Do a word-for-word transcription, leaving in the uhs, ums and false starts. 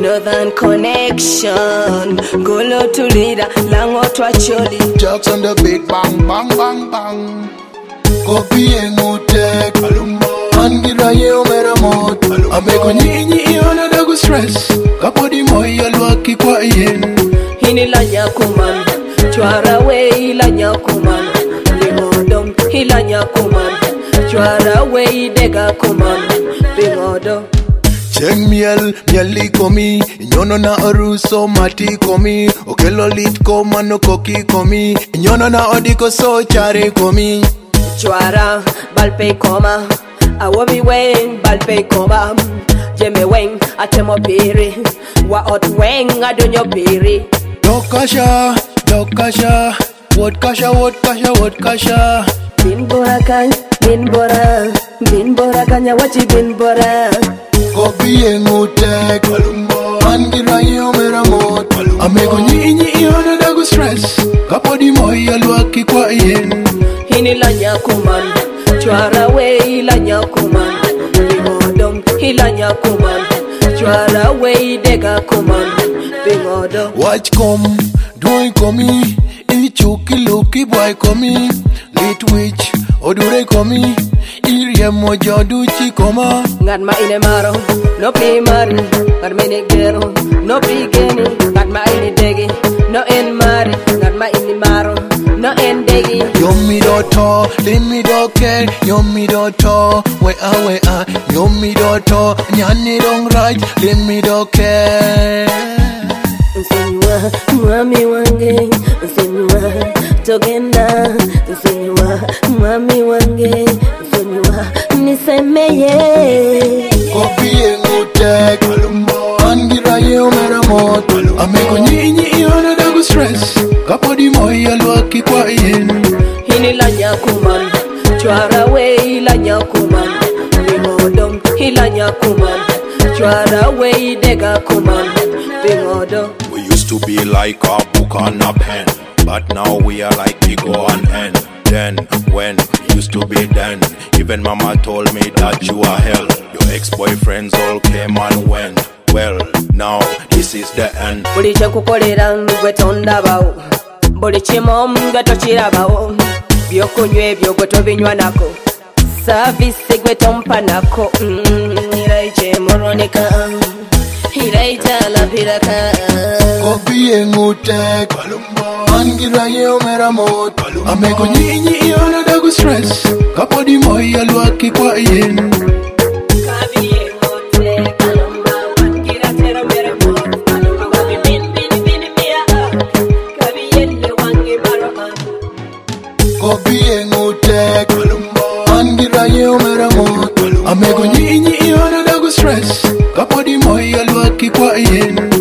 Northern Connection, Golo to leader, Lango to a choli. Jokes on the beat, bang, bang, bang, bang. Copy and Mutek, Angira Yomera Mot, Ameko Nini, Iona Dago Stress, Kapodi Moya Luaki kwa Yen. Hinila Nyakuman, Chwara way la Nyakuman, Bimodo, Hila Nyakuman, Chwara way dega kuman, Bimodo. Cheng miel, mieli komi, Nyono na oruso mati komi, Okelo lit koma no koki komi, Nyono na odiko so chare komi. Chwara, balpe koma, awobi weng, balpe koma, Jeme weng, atemo piri, wa ot weng, adonyo piri. Dokasha, dokasha, what kasha, what kasha, what kasha. Bin bora kan, bin bora, bin bora kanya wachi bin bora. Kopi and Mutek, Angira Yomera Mot, Ameko Nini Iona Dago Stress, Kapodi Moya Luaki kwa Yen. Hinila Nyakuman, Chwara way la Nyakuman, Bimodo, Hila Nyakuman, Chwara way dega kuman, Bimodo. Watch come, doing komi, Ichuki Luki boy komi, Lit witch, Odure komi, Iria moja duchi koma. Ngat ma ine maro, no pi mari, ngat ma ine gero, no pi geni, ngat ma ine degi, no en mari, ngat ma ine maro, no en degi. Yomi do to, limi do ke, yomi do to, we a we a, yomi do to, nyani dong raj, limi do ke. Nsenywa, mwami wange, nsenywa, togenda, nsenywa, mwami wange, nsenywa, nisemeye. Kopi and Mutek, Angira Yomera Mot, Ameko Nini Iona Dago Stress, Kapodi Moya Luaki kwa Yen. Hinila Nyakuman, Chwara way la Nyakuman, Bimodo, Hila Nyakuman, Chwara way dega kuman, Bimodo. We used to be like a book and a pen, but now we are like Pico and N. Then, when, used to be then, even mama told me that you are hell. Your ex-boyfriends all came and went. Well, now, this is the end. Buli chekukolera gwe tondabao, buli chimo gwe tochirabao, byokunywa ebyo gwe tobinywa nako, service gwe tompa nako. Iraije moronika, iraita lapiraka. Kopi and Mutek, Angira Yomera Mot, Ameko Nini Iona Dago Stress, Kapodi Moya Luaki kwa Yen. Kopi and Mutek, Angira Yomera Mot, Ameko Nini Iona Dago Stress, Kapodi Moya Luaki kwa Yen.